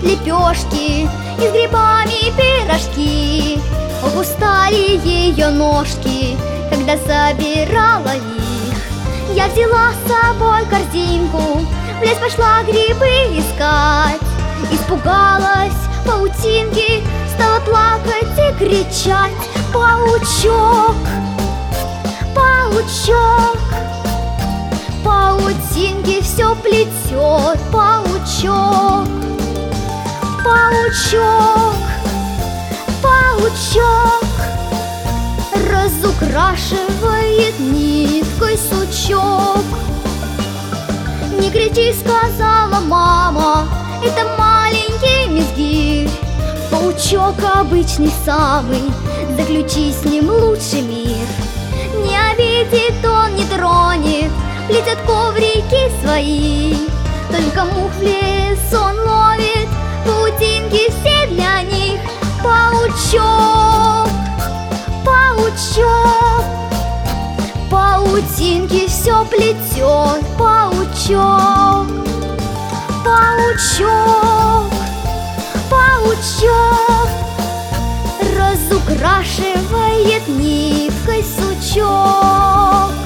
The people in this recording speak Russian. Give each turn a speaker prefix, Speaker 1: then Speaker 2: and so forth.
Speaker 1: лепешки и с грибами пирожки. Ох, устали ее ножки, когда собирала их. Я взяла с собой корзинку, в лес пошла грибы искать. Испугалась паутинки, стала плакать и кричать: паучок, паучок, паутинки все плетет, паучок, паучок, паучок, разукрашивает ниткой сучок. Не кричи, сказала мама, это маленький мизгирь. Паучок обычный самый, заключи с ним лучший мир. Не обидит он, не тронет, плетет коврики свои. Только мух в лес он ловит, паутинки все для них. Паучок, паучок, паутинки все плетет, паучок, паучок, паучок, разукрашивает ниткой сучок.